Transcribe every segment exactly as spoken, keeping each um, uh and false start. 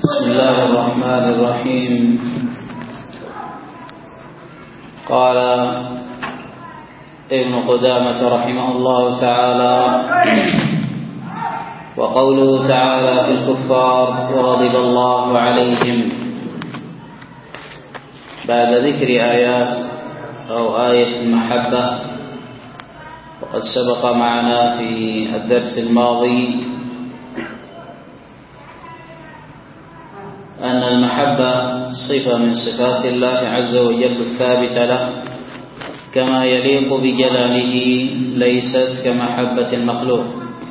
بسم الله الرحمن الرحيم. قال ابن قدامة رحمه الله تعالى: وقوله تعالى في الكفار وغضب الله عليهم، بعد ذكر آيات أو آية المحبة. وقد سبق معنا في الدرس الماضي أن المحبة صفة من صفات الله عز وجل الثابتة له كما يليق بجلاله، ليست كمحبة المخلوق.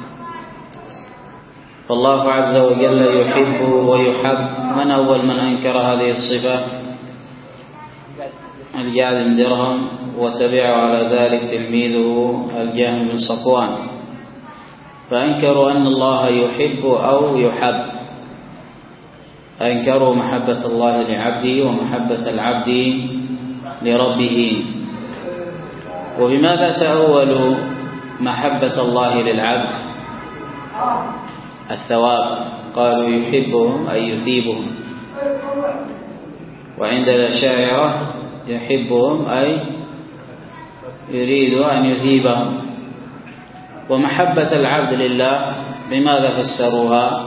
فالله عز وجل يحب ويحب. من أول من أنكر هذه الصفة؟ الجعد بن درهم، وتبعه على ذلك تلميذه الجهم بن صفوان، فأنكروا أن الله يحب أو يحب، أنكروا محبة الله لعبده ومحبة العبد لربه. وبماذا تأولوا محبة الله للعبد؟ الثواب، قالوا يحبهم أي يثيبهم، وعند الأشاعرة يحبهم أي يريد أن يثيبهم. ومحبة العبد لله بماذا فسروها؟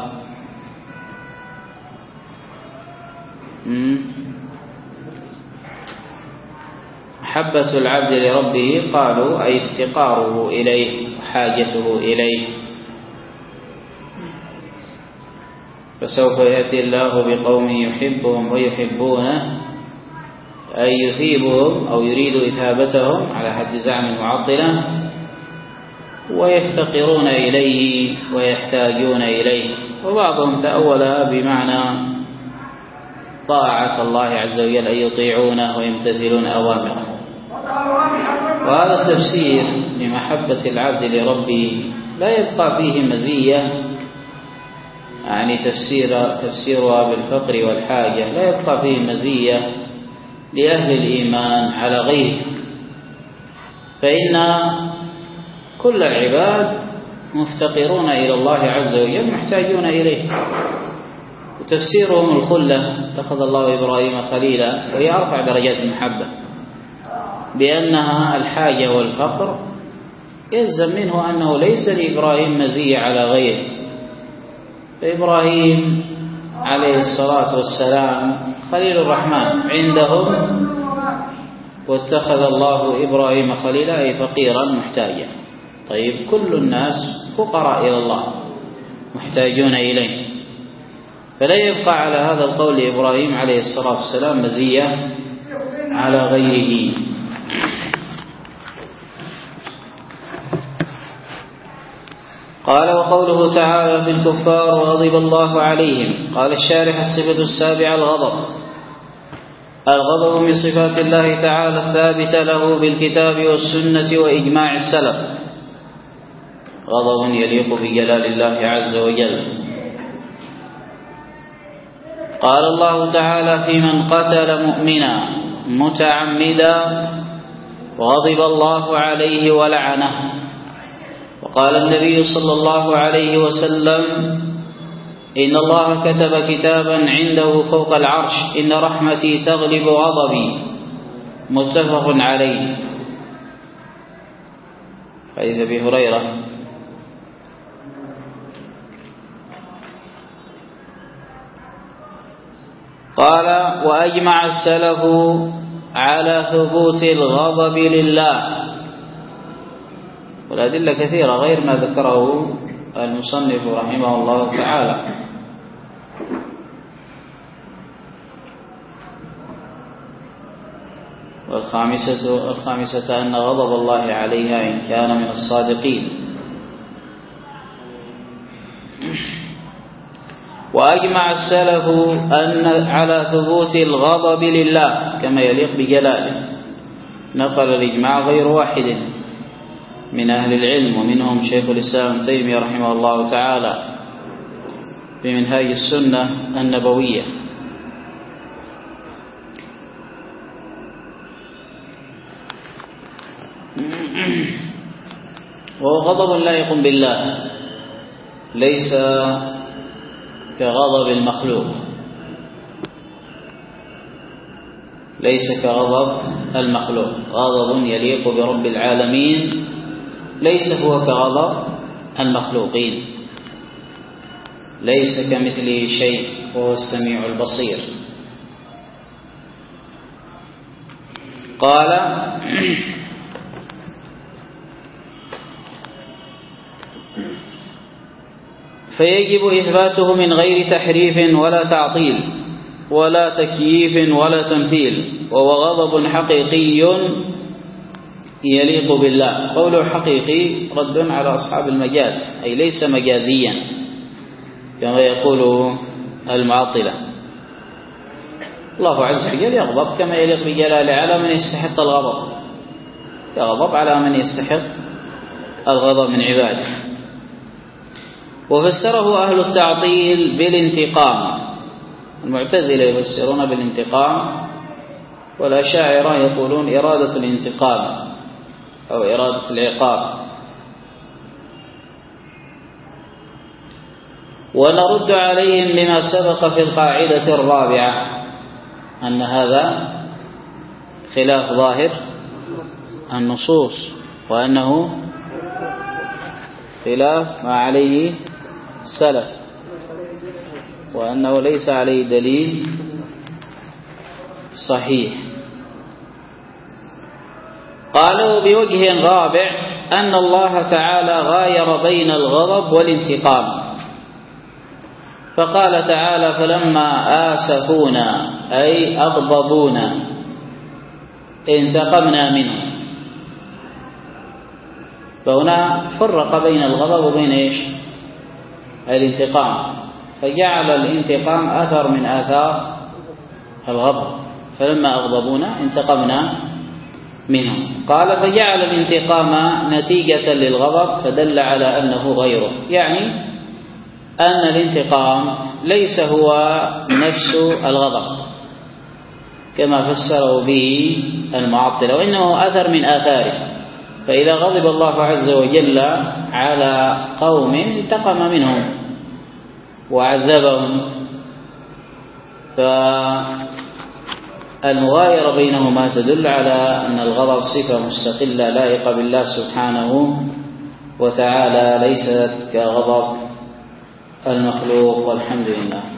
محبة العبد لربه قالوا أي افتقاره إليه وحاجته إليه. فسوف يأتي الله بقوم يحبهم ويحبونه، أي يثيبهم أو يريد إثابتهم على حد زعم المعطلة، ويفتقرون إليه ويحتاجون إليه. وبعضهم تأولها بمعنى طاعة الله عز وجل، أن يطيعونه ويمتثلون أوامره. وهذا التفسير لمحبة العبد لربه لا يبقى فيه مزية، يعني تفسير تفسيرها بالفقر والحاجة، لا يبقى فيه مزية لأهل الإيمان على غيره، فإن كل العباد مفتقرون إلى الله عز وجل، محتاجون إليه. وتفسيرهم الخلة، اتخذ الله إبراهيم خليلا، وهي أرفع درجات المحبة، بأنها الحاجة والفقر، يلزم منه أنه ليس لإبراهيم مزية على غيره. فإبراهيم عليه الصلاة والسلام خليل الرحمن عندهم، واتخذ الله إبراهيم خليلا أي فقيرا محتاجا. طيب، كل الناس فقراء إلى الله محتاجون إليه، فلا يبقى على هذا القول لإبراهيم عليه الصلاة والسلام مزية على غيره. قال: وقوله تعالى في الكفار وغضب الله عليهم. قال الشارح: الصفة السابعة الغضب. الغضب من صفات الله تعالى الثابتة له بالكتاب والسنة وإجماع السلف، غضب يليق بجلال الله عز وجل. قال الله تعالى في من قتل مؤمنا متعمدا: وغضب الله عليه ولعنه. وقال النبي صلى الله عليه وسلم: إن الله كتب كتابا عنده فوق العرش: إن رحمتي تغلب غضبي. متفق عليه. حديث أبي هريرة. قال: وأجمع السلف على ثبوت الغضب لله. والأدلة كثيرة غير ما ذكره المصنف رحمه الله تعالى. والخامسة الخامسة أن غضب الله عليها إن كان من الصادقين. وأجمع السلف أن على ثبوت الغضب لله كما يليق بجلاله. نقل الإجماع غير واحد من أهل العلم، ومنهم شيخ الإسلام ابن تيمية رحمه الله تعالى في منهاج السنة النبوية. وهو غضب لائق بالله، ليس كغضب المخلوق. ليس كغضب المخلوق. غضب يليق برب العالمين ليس هو كغضب المخلوقين، ليس كمثله شيء وهو السميع البصير. قال فيجب إثباته من غير تحريف ولا تعطيل ولا تكييف ولا تمثيل، وهو غضب حقيقي يليق بالله. قوله حقيقي رد على أصحاب المجاز، أي ليس مجازيا كما يقول المعطلة. الله عز وجل يغضب كما يليق بجلاله على من يستحق الغضب، يغضب على من يستحق الغضب من عباده. وفسره أهل التعطيل بالانتقام، المعتزلة يفسرون بالانتقام، والأشاعرة يقولون إرادة الانتقام أو إرادة العقاب. ونرد عليهم بما سبق في القاعدة الرابعة أن هذا خلاف ظاهر النصوص، وأنه خلاف ما عليه السلف، وأنه ليس عليه دليل صحيح. قالوا بوجه رابع أن الله تعالى غاير بين الغضب والانتقام، فقال تعالى فلما آسفونا أي أغضبونا انتقمنا منهم. فهنا فرق بين الغضب وبين إيش؟ الانتقام، فجعل الانتقام أثر من آثار الغضب، فلما أغضبونا انتقمنا منهم. قال فجعل الانتقام نتيجة للغضب فدل على أنه غيره، يعني أن الانتقام ليس هو نفس الغضب كما فسره به المعطلة، وإنه أثر من آثاره. فإذا غضب الله عز وجل على قوم انتقم منهم وعذبهم، فالمغايرة بينهما تدل على أن الغضب صفة مستقلة لائقة بالله سبحانه وتعالى، ليست كغضب المخلوق. والحمد لله.